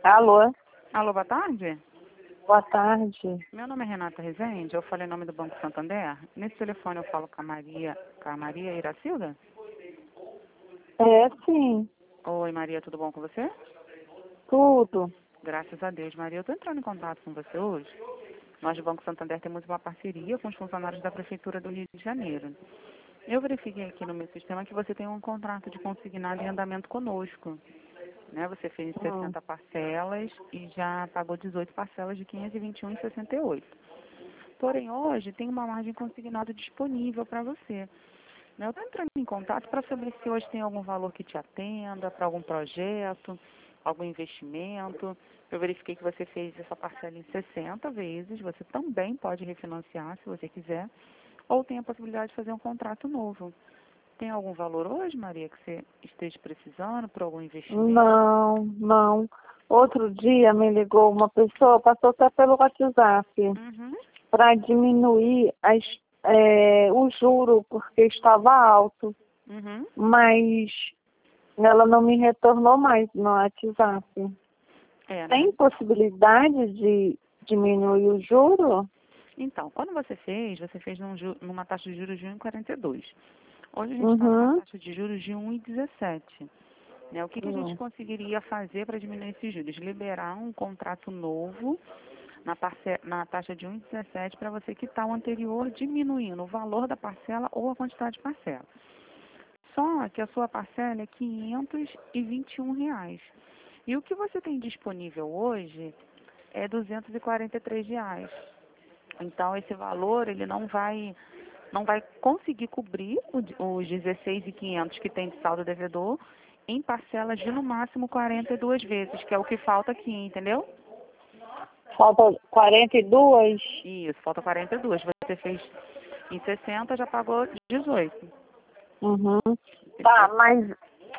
Alô, Alô, boa tarde. boa tarde. Meu nome é Renata Rezende, eu falei em nome do Banco Santander. Nesse telefone eu falo com a Maria Iracilda? É, sim, Oi, Maria, tudo bom com você? tudo. Graças a Deus, Maria. Eu estou entrando em contato com você hoje. Nós do Banco Santander temos uma parceria com os funcionários da Prefeitura do Rio de Janeiro. Eu verifiquei aqui no meu sistema que você tem um contrato de consignado em andamento conosco. Né? Você fez 60 parcelas e já pagou 18 parcelas de 521,68. Porém, hoje tem uma margem consignada disponível para você. Né? Eu estou entrando em contato para saber se hoje tem algum valor que te atenda para algum projeto, algum investimento. Eu verifiquei que você fez essa parcela em 60 vezes. Você também pode refinanciar, se você quiser, ou tem a possibilidade de fazer um contrato novo. Tem algum valor hoje, Maria, que você esteja precisando por algum investimento? Não. Outro dia me ligou uma pessoa, passou até pelo WhatsApp, Uhum. para diminuir o juro, porque estava alto. Uhum. Mas ela não me retornou mais no WhatsApp. É, né? Tem possibilidade de diminuir o juro? Então, quando você fez numa taxa de juros de 1,42. Hoje a gente está numa Uhum. taxa de juros de 1,17. Né? O que a gente Hum. conseguiria fazer para diminuir esses juros? Liberar um contrato novo na taxa de 1,17 para você quitar o anterior, diminuindo o valor da parcela ou a quantidade de parcela. Só que a sua parcela é R$ 521. E o que você tem disponível hoje é R$ 243. Então, esse valor ele não vai conseguir cobrir os 16.500 que tem de saldo devedor em parcelas de no máximo 42 vezes, que é o que falta aqui, entendeu? Falta 42? Isso, falta 42. Você fez em 60, já pagou 18. Uhum. Tá, mas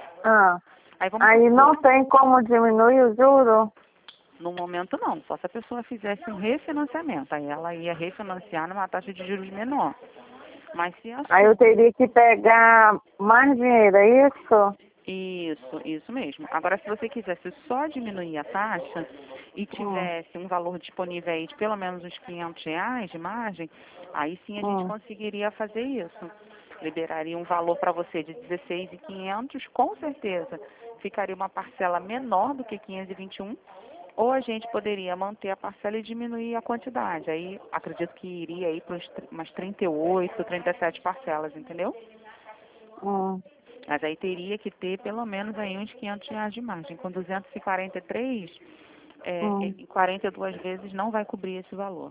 Aí vamos aí não supor, tem como diminuir o juro? no momento não, só se a pessoa fizesse um refinanciamento. Aí ela ia refinanciar numa taxa de juros menor. Mas se a Aí eu teria que pegar mais dinheiro, é isso? Isso mesmo. Agora, se você quisesse só diminuir a taxa e Hum, tivesse um valor disponível aí de pelo menos uns R$ 500 de margem, aí sim a gente hum. conseguiria fazer isso. Liberaria um valor para você de 16.500, com certeza ficaria uma parcela menor do que 521, ou a gente poderia manter a parcela e diminuir a quantidade. Aí acredito que iria aí para umas 38, 37 parcelas, entendeu? Hum. Mas aí teria que ter pelo menos aí uns R$ 500 de margem. Com 243, Hum. em 42 vezes não vai cobrir esse valor.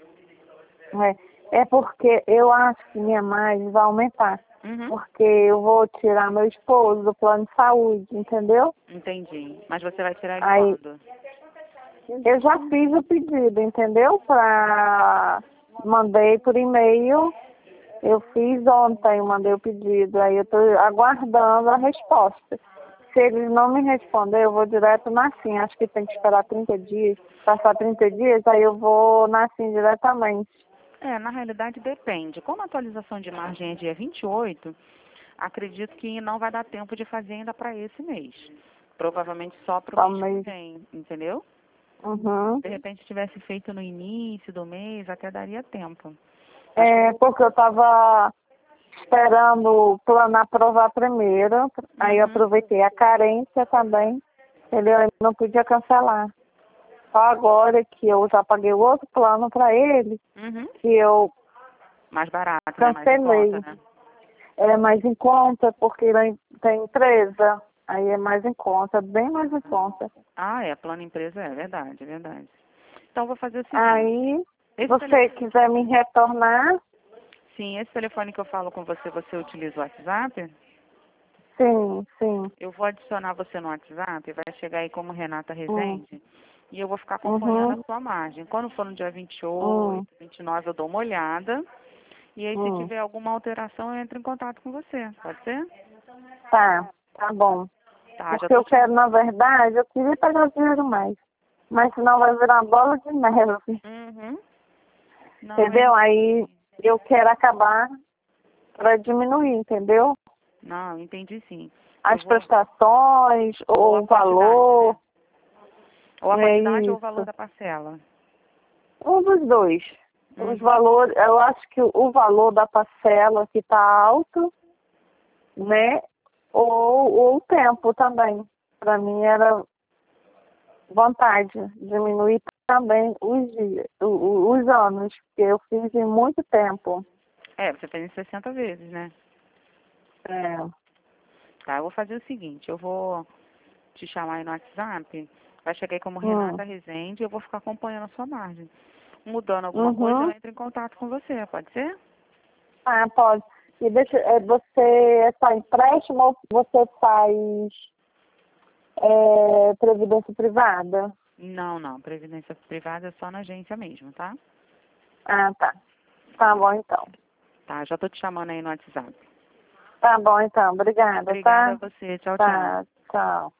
É porque eu acho que minha margem vai aumentar. Uhum. Porque eu vou tirar meu esposo do plano de saúde, entendeu? Entendi. Mas você vai tirar ele Aí quando? eu já fiz o pedido, entendeu? Mandei por e-mail. Eu fiz ontem, mandei o pedido. Aí eu estou aguardando a resposta. Se eles não me responder, eu vou direto na SIM. Acho que tem que esperar 30 dias. Passar 30 dias, aí eu vou na SIM diretamente. Na realidade depende. Como a atualização de margem é dia 28, acredito que não vai dar tempo de fazer ainda para esse mês. Provavelmente só para o Só mês que mês. vem, entendeu? Uhum. De repente tivesse feito no início do mês, até daria tempo. Mas É porque eu estava esperando o plano aprovar primeiro. Aí eu Uhum. aproveitei a carência também. Ele não podia cancelar. Só agora que eu já paguei o outro plano para ele, Uhum. que eu Mais barato, né? Mais em conta, cancelei. né? É mais em conta, porque ele tem empresa. Aí é mais em conta, bem mais em conta. Plano empresa, é verdade, é verdade. Então, vou fazer o seguinte. Aí, se Esse você telefone, quiser me retornar, sim, esse telefone que eu falo com você, você utiliza o WhatsApp? sim. Eu vou adicionar você no WhatsApp, vai chegar aí como Renata Hum, Rezende, e eu vou ficar acompanhando a uhum, sua margem. Quando for no dia 28, hum, 29, eu dou uma olhada, e aí se hum. tiver alguma alteração, eu entro em contato com você, pode ser? Tá bom. Tá, já Porque tô eu te... quero, na verdade, eu queria pegar dinheiro mais. Mas senão vai virar uma bola de neve. Uhum. Não, eu Entendeu? Aí entendi. eu quero acabar para diminuir, entendeu? Não, entendi sim. Eu As vou... prestações Ou ou a o quantidade, né? valor. Ou a É quantidade ou o isso. valor da parcela? Um dos dois. Os Uhum. valores, eu acho que o valor da parcela que está alto, né? Ou o tempo também. Para mim era vontade, diminuir também os dias, os anos, porque eu fiz em muito tempo. É, você fez em 60 vezes, né? É. Tá, eu vou fazer o seguinte, eu vou te chamar aí no WhatsApp, vai chegar aí como Hum. Renata Rezende e eu vou ficar acompanhando a sua margem. Mudando alguma coisa, eu Uhum. entro em contato com você, pode ser? Ah, pode. E deixa, você é só empréstimo ou você faz previdência privada? Não, não, previdência privada é só na agência mesmo, tá? Ah, tá. Tá bom então. Tá, já tô te chamando aí no WhatsApp. Tá bom então. Obrigada, Obrigada a tá? você, tchau, tchau. Tá, tchau.